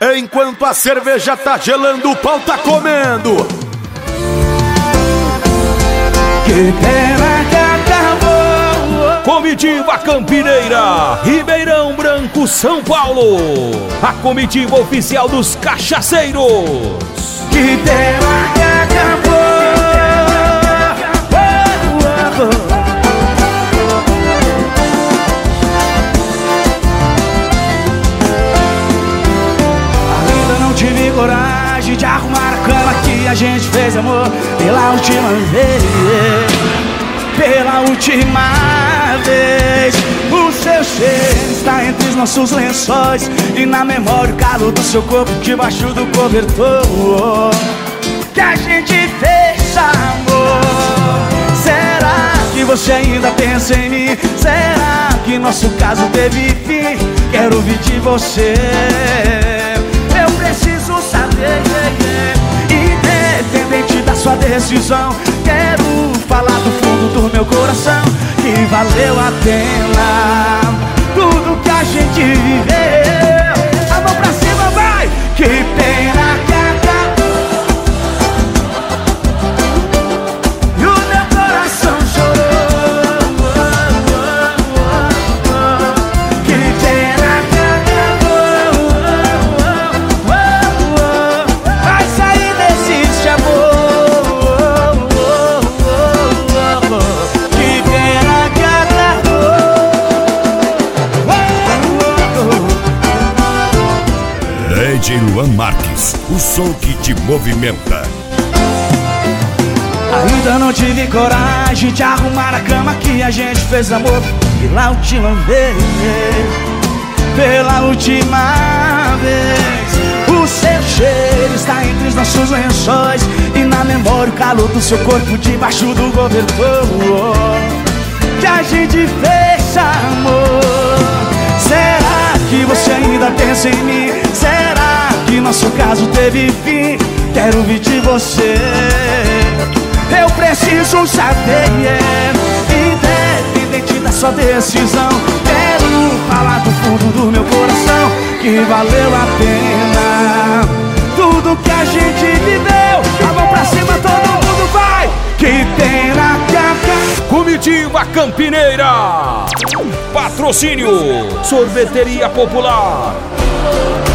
Enquanto a cerveja tá gelando, o pau tá comendo. Que pena que acabou. Comitiva Campineira, Ribeirão Branco, São Paulo. A comitiva oficial dos cachaceiros. Que pena que acabou. Ainda não tive coragem de arrumar a cama que a gente fez amor pela última vez. Pela última vez. O seu cheiro está entre os nossos lençóis e na memória o calor do seu corpo debaixo do cobertor que a gente fez amor. Será que você ainda pensa em mim? Será que nosso caso teve fim? Quero ouvir de você. Eu preciso saber, independente da sua decisão. Quero falar do fundo do meu coração que valeu a pena tudo que a gente viveu. A mão pra cima, vai! Que pena que acabou e o meu coração chorou. Que pena que acabou. Vai sair desse amor. Que pena que acabou. DJ Luan Marques, o som que te movimenta. Ainda não tive coragem de arrumar a cama que a gente fez amor pela última vez. Pela última vez. O seu cheiro está entre os nossos lençóis e na memória o calor do seu corpo debaixo do cobertor que a gente fez amor. Será que você ainda pensa em mim? Será que nosso caso teve fim? Quero ouvir de você. Eu preciso saber, independente da sua decisão. Quero falar do fundo do meu coração que valeu a pena tudo que a gente viveu. A mão pra cima, todo mundo vai. Que pena que acabou. Comitiva Campineira. Patrocínio Sorveteria Popular.